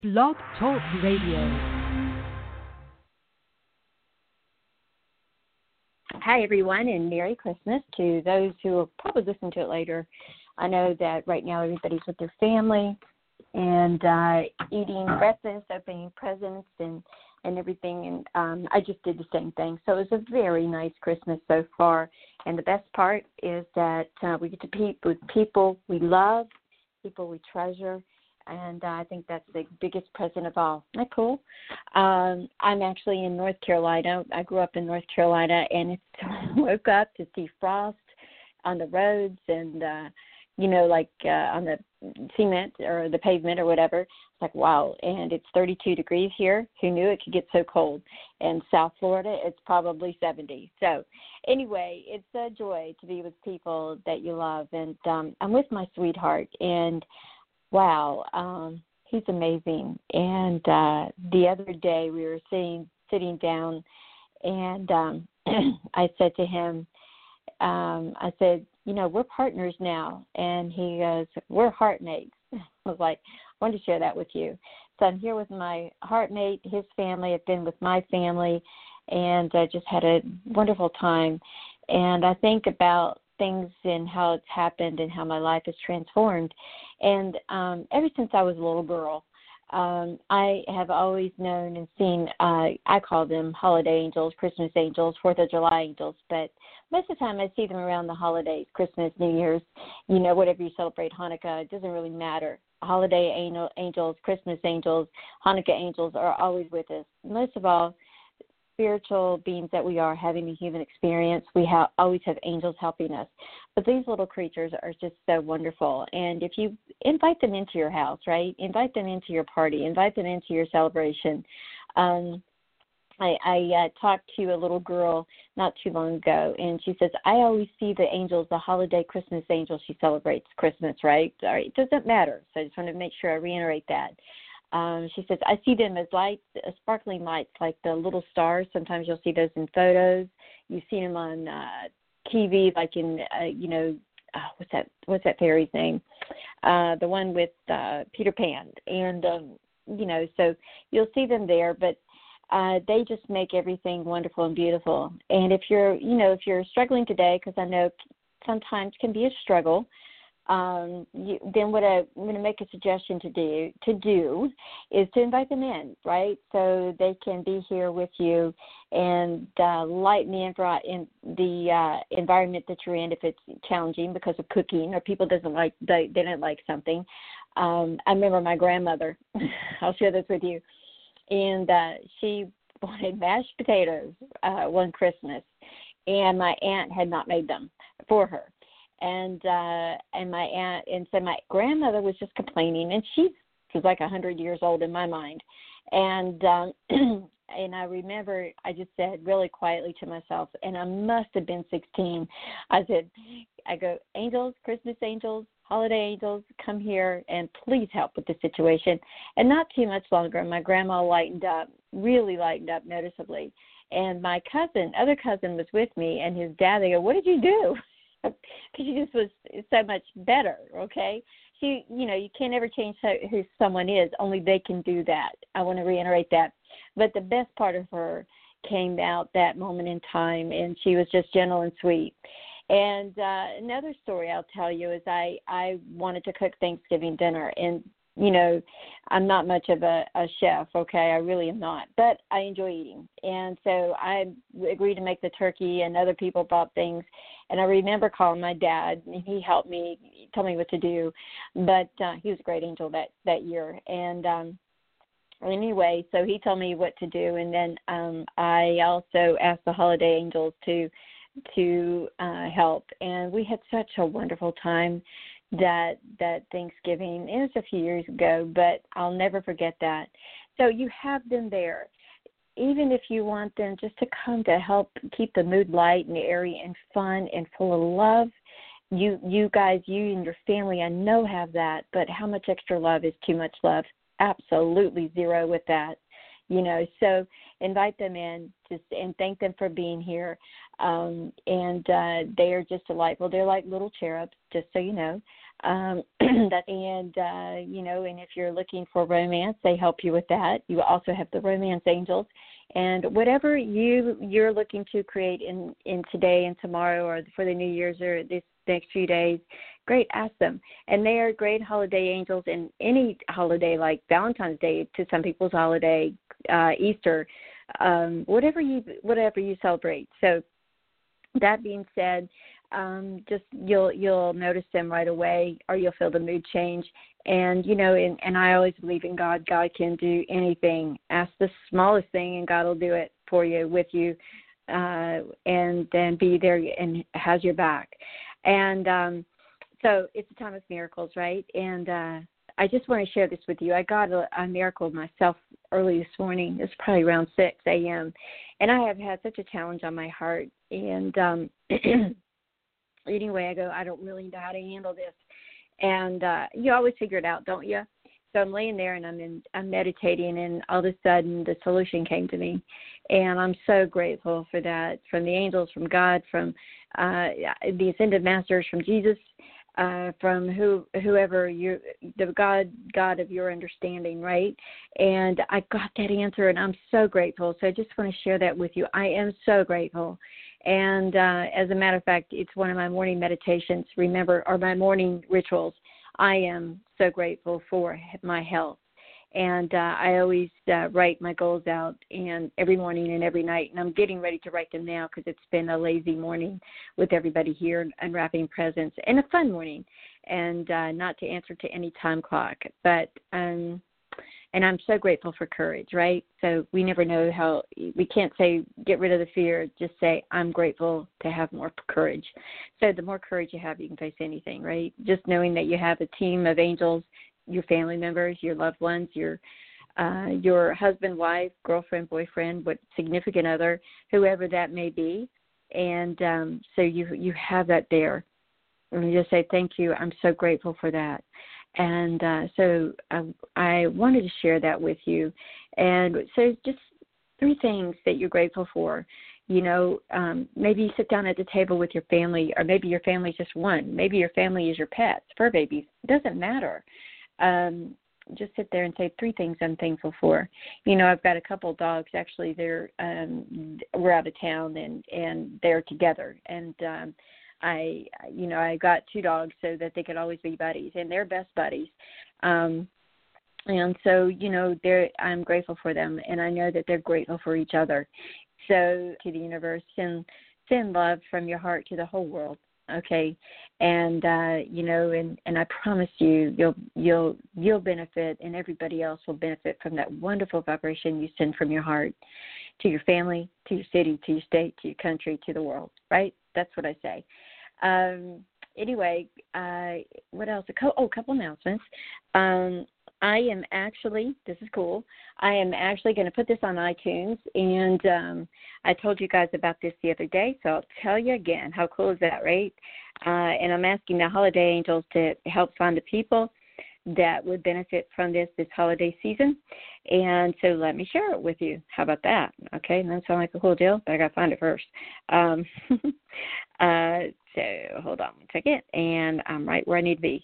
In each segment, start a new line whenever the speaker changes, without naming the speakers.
Blog Talk Radio.
Hi, everyone, and Merry Christmas to those who will probably listen to it later. I know that right now everybody's with their family and eating breakfast, opening presents, and everything. And I just did the same thing. So it was a very nice Christmas so far. And the best part is that we get to be with people we love, people we treasure. And I think that's the biggest present of all. Isn't that cool? I'm actually in North Carolina. I grew up in North Carolina, and woke up to see frost on the roads and, on the cement or the pavement or whatever. It's like, wow. And it's 32 degrees here. Who knew it could get so cold? And South Florida, it's probably 70. So anyway, it's a joy to be with people that you love. And I'm with my sweetheart, and wow, he's amazing. And the other day we were sitting down, and I said to him, I said, we're partners now. And he goes, we're heartmates. I was like, I wanted to share that with you. So I'm here with my heartmate, his family. I've been with my family, and I just had a wonderful time. And I think about things and how it's happened and how my life has transformed. And ever since I was a little girl, I have always known and seen, I call them holiday angels, Christmas angels, 4th of July angels, but most of the time I see them around the holidays, Christmas, New Year's, whatever you celebrate, Hanukkah, it doesn't really matter. Holiday angels, Christmas angels, Hanukkah angels are always with us. Most of all, spiritual beings that we are having a human experience, we always have angels helping us. But these little creatures are just so wonderful. And if you invite them into your house, right, invite them into your party, invite them into your celebration. I talked to a little girl not too long ago, and she says, I always see the angels, the holiday Christmas angels. She celebrates Christmas, right? All right, it doesn't matter. So I just want to make sure I reiterate that. She says, I see them as lights, sparkling lights, like the little stars. Sometimes you'll see those in photos. You see them on TV, like in, what's that fairy's name? The one with Peter Pan. And, so you'll see them there, but they just make everything wonderful and beautiful. And if you're struggling today, because I know sometimes can be a struggle, then what I'm going to make a suggestion to do is to invite them in, right? So they can be here with you and lighten the environment that you're in if it's challenging because of cooking or people they don't like something. I remember my grandmother. I'll share this with you, and she wanted mashed potatoes one Christmas, and my aunt had not made them for her. And my aunt, and so my grandmother was just complaining, and she was like 100 years old in my mind. And and I remember I just said really quietly to myself, and I must have been 16. I go, angels, Christmas angels, holiday angels, come here and please help with the situation. And not too much longer, my grandma really lightened up noticeably. And my other cousin was with me, and his dad, they go, what did you do? Because she just was so much better, okay? You can't ever change who someone is. Only they can do that. I want to reiterate that. But the best part of her came out that moment in time, and she was just gentle and sweet. And another story I'll tell you is I wanted to cook Thanksgiving dinner, and I'm not much of a chef, okay? I really am not, but I enjoy eating. And so I agreed to make the turkey, and other people bought things. And I remember calling my dad, and he helped me, tell me what to do. But he was a great angel that year. And anyway, so he told me what to do. And then I also asked the holiday angels to help. And we had such a wonderful time that Thanksgiving. It was a few years ago, but I'll never forget that. So you have them there, even if you want them just to come to help keep the mood light and airy and fun and full of love. You guys, you and your family, I know have that, but how much extra love is too much love? Absolutely zero with that. So invite them in and thank them for being here. And they are just delightful. They're like little cherubs, just so you know. And if you're looking for romance, they help you with that. You also have the romance angels. And whatever you're looking to create in today and tomorrow or for the New Year's or this next few days, great, ask them. And they are great holiday angels in any holiday, like Valentine's Day to some people's holiday, Easter, whatever you celebrate. So that being said, just you'll notice them right away, or you'll feel the mood change. And and I always believe in God. God can do anything. Ask the smallest thing, and God will do it for you, with you, and then be there and has your back. And so it's a time of miracles, right? And I just want to share this with you. I got a miracle myself early this morning. It's probably around 6 a.m. And I have had such a challenge on my heart. And anyway, I go, I don't really know how to handle this. And you always figure it out, don't you? So I'm laying there and I'm meditating, and all of a sudden the solution came to me. And I'm so grateful for that, from the angels, from God, from the ascended masters, from Jesus, from whoever the God of your understanding, right? And I got that answer, and I'm so grateful. So I just want to share that with you. I am so grateful. And as a matter of fact, it's one of my morning meditations, or my morning rituals. I am so grateful for my health. And I always write my goals out, and every morning and every night. And I'm getting ready to write them now because it's been a lazy morning with everybody here, unwrapping presents, and a fun morning, and not to answer to any time clock. But and I'm so grateful for courage, right? So we never know how, we can't say get rid of the fear, just say I'm grateful to have more courage. So the more courage you have, you can face anything, right? Just knowing that you have a team of angels, your family members, your loved ones, your husband, wife, girlfriend, boyfriend, what significant other, whoever that may be. And so you have that there. And you just say, thank you, I'm so grateful for that. And so I wanted to share that with you. And so just 3 things that you're grateful for. Maybe you sit down at the table with your family, or maybe your family's just one. Maybe your family is your pets, fur babies. It doesn't matter. Just sit there and say 3 things I'm thankful for. I've got a couple dogs. Actually, we're out of town, and they're together. And I got 2 dogs so that they could always be buddies, and they're best buddies. And so, I'm grateful for them, and I know that they're grateful for each other. So to the universe, send love from your heart to the whole world. Okay. And, and I promise you'll benefit, and everybody else will benefit from that wonderful vibration you send from your heart to your family, to your city, to your state, to your country, to the world, right? That's what I say. Anyway, what else? A couple announcements. I am actually, this is cool, I am actually going to put this on iTunes, and I told you guys about this the other day, so I'll tell you again. How cool is that, right? And I'm asking the holiday angels to help find the people that would benefit from this holiday season. And so let me share it with you. How about that? Okay, that sounds like a cool deal, but I got to find it first. So hold on one second, and I'm right where I need to be.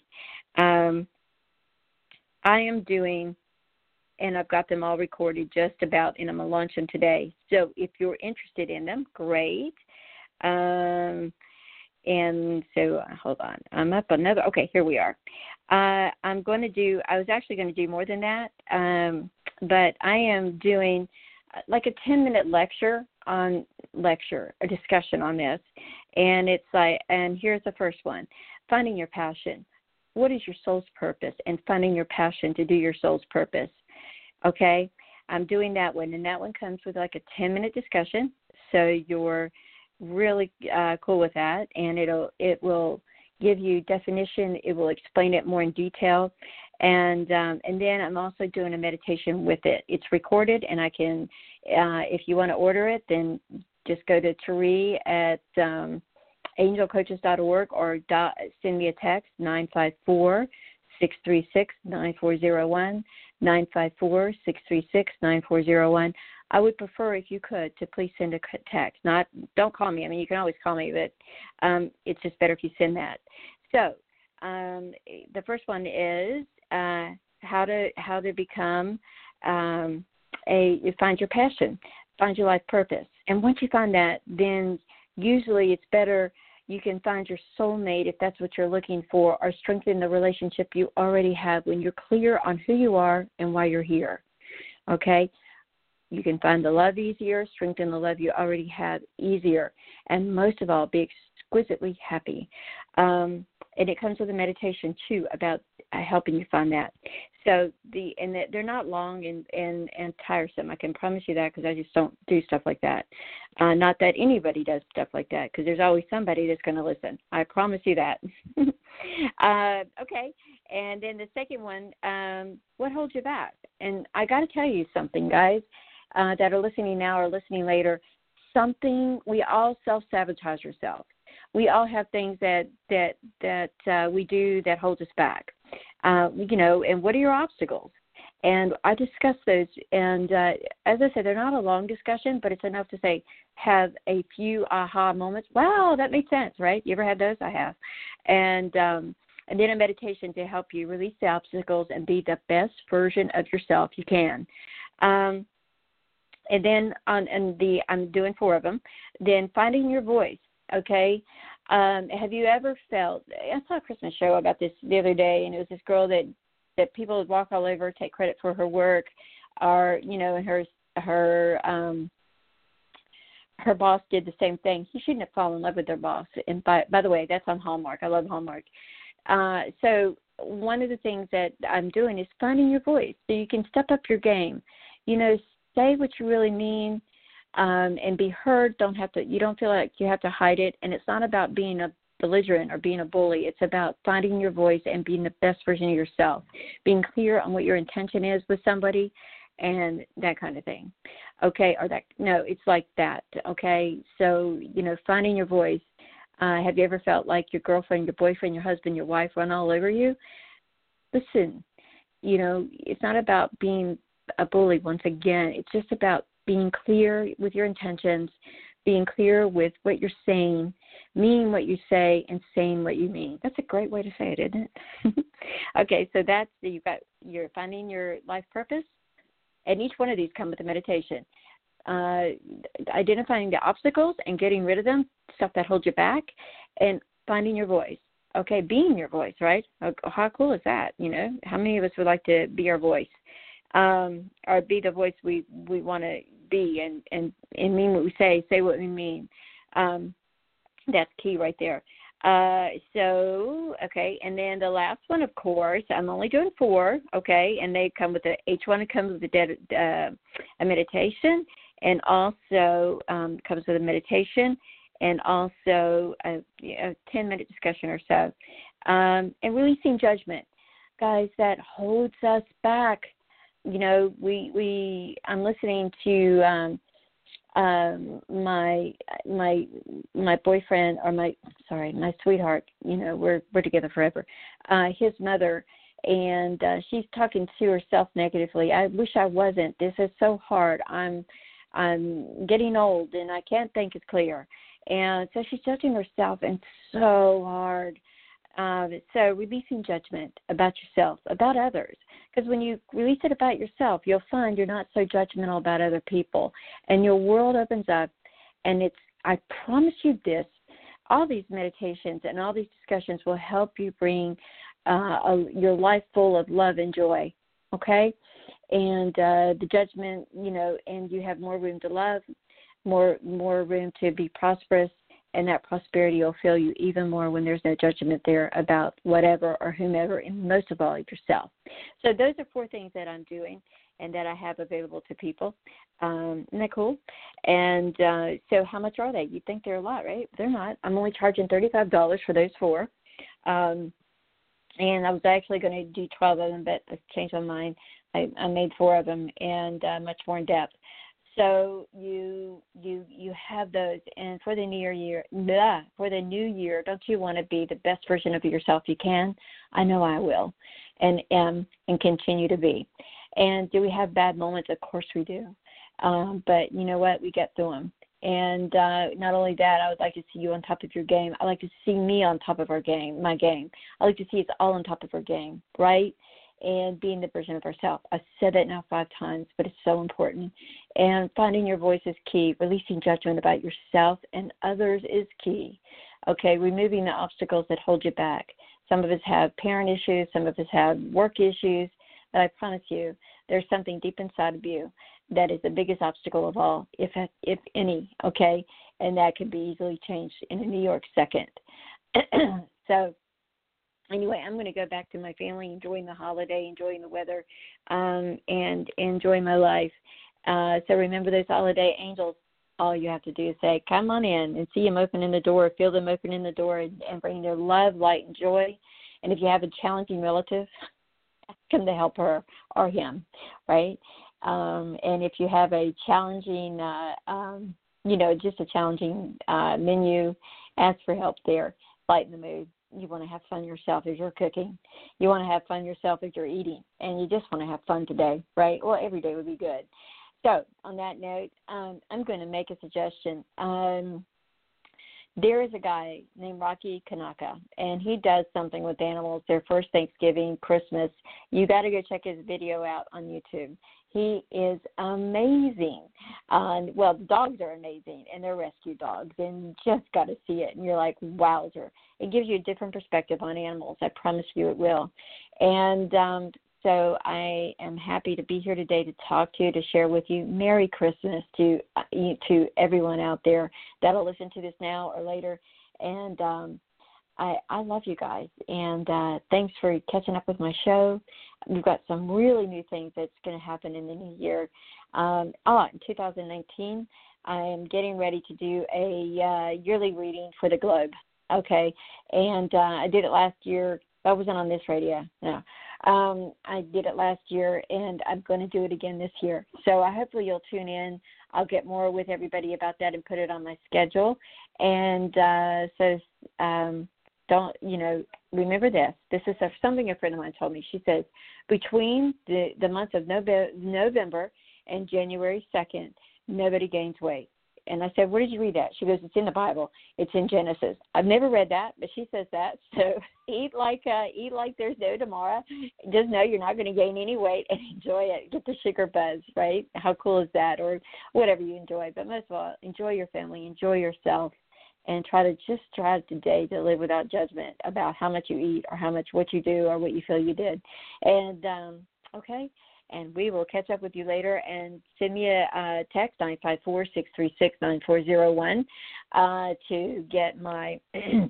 I am doing, and I've got them all recorded just about, and I'm going to launch them today. So if you're interested in them, great. And so hold on. I'm up another. Okay, here we are. I was actually going to do more than that, but I am doing like a 10-minute a discussion on this. And it's like, and here's the first one: finding your passion. What is your soul's purpose? And finding your passion to do your soul's purpose. Okay, I'm doing that one, and that one comes with like a 10-minute discussion. So you're really cool with that, and it will give you definition. It will explain it more in detail, and then I'm also doing a meditation with it. It's recorded, and I can, if you want to order it, then just go to Therese at angelcoaches.org, or send me a text, 954-636-9401, 954-636-9401. I would prefer, if you could, to please send a text. Don't call me. I mean, you can always call me, but it's just better if you send that. So the first one is how to become you find your passion, find your life purpose. And once you find that, then usually it's better you can find your soulmate if that's what you're looking for, or strengthen the relationship you already have when you're clear on who you are and why you're here. Okay? You can find the love easier, strengthen the love you already have easier, and most of all, be exquisitely happy. And it comes with a meditation, too, about helping you find that. So they're not long and tiresome. I can promise you that, because I just don't do stuff like that. Not that anybody does stuff like that, because there's always somebody that's going to listen. I promise you that. Okay. And then the second one, what holds you back? And I got to tell you something, guys, that are listening now or listening later. We all self-sabotage ourselves. We all have things that we do that holds us back. And what are your obstacles? And I discuss those. And as I said, they're not a long discussion, but it's enough to say, have a few aha moments. Wow, that makes sense, right? You ever had those? I have. And then a meditation to help you release the obstacles and be the best version of yourself you can. And then I'm doing 4 of them. Then finding your voice. Okay. Have you ever felt? I saw a Christmas show about this the other day, and it was this girl that people would walk all over, take credit for her work, or and her boss did the same thing. He shouldn't have fallen in love with their boss. And by the way, that's on Hallmark. I love Hallmark. So one of the things that I'm doing is finding your voice, so you can step up your game. Say what you really mean. And be heard. You don't feel like you have to hide it. And it's not about being a belligerent or being a bully. It's about finding your voice and being the best version of yourself, being clear on what your intention is with somebody, and that kind of thing. Okay, it's like that. Okay, so finding your voice. Have you ever felt like your girlfriend, your boyfriend, your husband, your wife run all over you? Listen, it's not about being a bully. Once again, it's just about being clear with your intentions, being clear with what you're saying, meaning what you say, and saying what you mean. That's a great way to say it, isn't it? Okay, so you're finding your life purpose, and each one of these come with a meditation. Identifying the obstacles and getting rid of them, stuff that holds you back, and finding your voice. Okay, being your voice, right? How cool is that? How many of us would like to be our voice? Or be the voice we want to be, and mean what we say what we mean. That's key right there. Okay, and then the last one, of course, I'm only doing 4, okay, and they come with each one comes with a meditation, and also comes with a meditation, and also a 10-minute discussion or so. And releasing judgment. Guys, that holds us back. I'm listening to my boyfriend, or my sweetheart. We're together forever. His mother, and she's talking to herself negatively. I wish I wasn't. This is so hard. I'm getting old, and I can't think as clear. And so she's judging herself, and so hard. So releasing judgment about yourself, about others. Because when you release it about yourself, you'll find you're not so judgmental about other people. And your world opens up. And I promise you this, all these meditations and all these discussions will help you bring your life full of love and joy. Okay? And the judgment, and you have more room to love, more room to be prosperous. And that prosperity will fill you even more when there's no judgment there about whatever or whomever, and most of all, yourself. So those are 4 things that I'm doing and that I have available to people. Isn't that cool? And so how much are they? You'd think they're a lot, right? They're not. I'm only charging $35 for those 4. And I was actually going to do 12 of them, but I changed my mind. I made 4 of them, and much more in depth. So you have those, and for the new year, don't you want to be the best version of yourself you can? I know I will, and continue to be. And do we have bad moments? Of course we do. But you know what? We get through them. And not only that, I would like to see you on top of your game. I like to see me on top of my game. I like to see us all on top of our game, right? And being the version of ourselves. I've said that now 5 times, but it's so important. And finding your voice is key. Releasing judgment about yourself and others is key. Okay, removing the obstacles that hold you back. Some of us have parent issues. Some of us have work issues. But I promise you, there's something deep inside of you that is the biggest obstacle of all, if any, okay? And that can be easily changed in a New York second. So anyway, I'm going to go back to my family, enjoying the holiday, enjoying the weather, and enjoying my life. So remember those holiday angels. All you have to do is say, come on in, and see them opening the door, feel them opening the door, and bring their love, light, and joy. And if you have a challenging relative, ask them to help her or him, right? And if you have a challenging, just a challenging menu, ask for help there. Lighten the mood. You want to have fun yourself as you're cooking. You want to have fun yourself as you're eating. And you just want to have fun today, right? Well, every day would be good. So on that note, I'm going to make a suggestion. There is a guy named Rocky Kanaka, and he does something with animals. Their first Thanksgiving, Christmas. You got to go check his video out on YouTube. He is amazing. The dogs are amazing, and they're rescue dogs, and you just got to see it. And you're like, wowzer. It gives you a different perspective on animals. I promise you it will. And so I am happy to be here today to talk to you, to share with you. Merry Christmas to everyone out there that'll listen to this now or later. And I love you guys. And thanks for catching up with my show. We've got some really new things that's going to happen in the new year. In 2019, I am getting ready to do a yearly reading for the Globe. Okay. And I did it last year. I wasn't on this radio. No. I did it last year, and I'm going to do it again this year. So hopefully you'll tune in. I'll get more with everybody about that and put it on my schedule. And remember this. This is something a friend of mine told me. She says, between the months of November and January 2nd, nobody gains weight. And I said, where did you read that? She goes, it's in the Bible. It's in Genesis. I've never read that, but she says that. So eat like there's no tomorrow. Just know you're not going to gain any weight and enjoy it. Get the sugar buzz, right? How cool is that? Or whatever you enjoy. But most of all, enjoy your family, enjoy yourself, and try today to live without judgment about how much you eat or what you do or what you feel you did. And, okay. And we will catch up with you later, and send me a text, 954-636-9401, to get my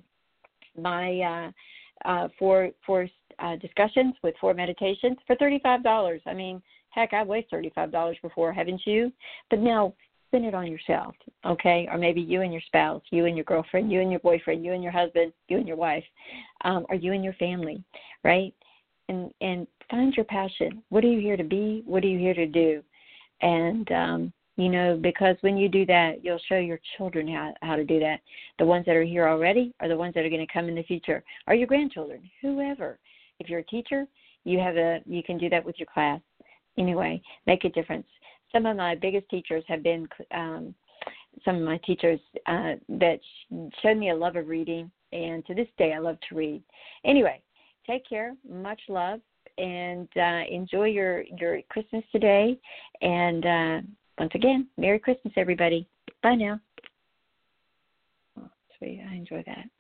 four discussions with 4 meditations for $35. I mean, heck, I've wasted $35 before, haven't you? But now spend it on yourself, okay? Or maybe you and your spouse, you and your girlfriend, you and your boyfriend, you and your husband, you and your wife, or you and your family, right? And find your passion. What are you here to be? What are you here to do? And, because when you do that, you'll show your children how to do that. The ones that are here already are the ones that are going to come in the future, or your grandchildren, whoever. If you're a teacher, you can do that with your class. Anyway, make a difference. Some of my biggest teachers have been some of my teachers that showed me a love of reading, and to this day I love to read. Anyway, take care. Much love, and enjoy your Christmas today. And once again, Merry Christmas, everybody. Bye now. Oh, sweet. I enjoy that.